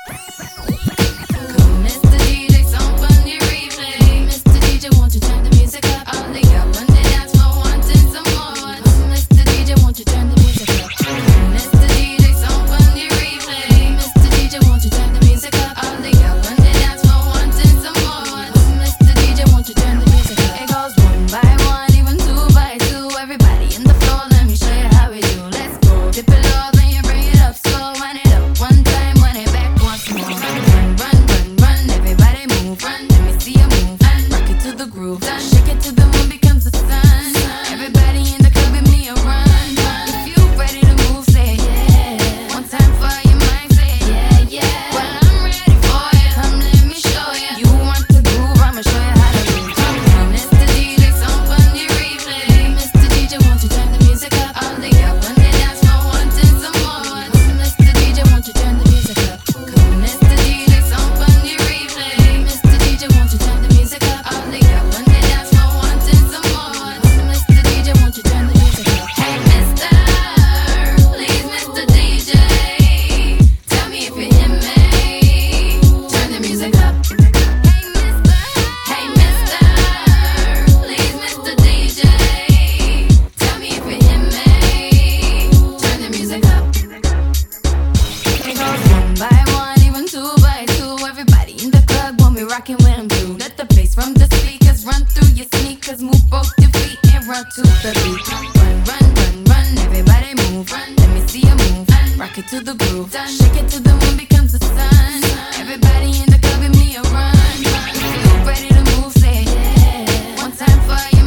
Mr. DJ, song on the replay. Mr. DJ, won't you turn the music up? All the girls on the dance floor wanting some more. Mr. DJ, won't you turn the music up? Mr. DJ, song on the replay. Mr. DJ, won't you turn the music up? All the girls on the dance floor wanting some more. Mr. DJ, won't you turn the music up? It goes one by one, even two by two. Everybody in the floor, let me show you how we do. Let's go. Dip it low, then you bring it up slow. Wind it up one time, wind it back once more. Run, run, run, run, everybody move. Run, let me see you move. And rock it to the groove. Shake it till the moon becomes the sun. Everybody in the club, give me a run. If you ready to move, say yeah. One time for your mind, say yeah, yeah. Well, I'm ready for you. Come, let me show you. You want to groove, I'ma show you how to groove. Come on, Mr. DJ, song on the replay. Mr. DJ, won't you turn the music up? All the girls on the dance floor wanting some more. Mr. DJ, won't you turn the music up? Come, Mr. DJ, song on the replay. Mr. DJ, won't you turn the music up? All the girls on the dance floor wanting some more. Mr. DJ, won't you turn the music up? Hey, Mr. Please, Mr. DJ, tell me if you hear me. Turn the music up. Hey, Mr. Please, Mr. DJ, tell me if you hear me. Turn the music up. It goes one by one, even two by two. Everybody in the club when we rockin' when I'm through. Let the bass from the speakers run through your sneakers. Move both your feet and run to the beat. Run, run, run, run, everybody move. Run, let me see you move. Rock it to the groove. Shake it till the moon becomes the sun. Everybody in the club, give me a run. If you ready to move, say yeah. One time for you.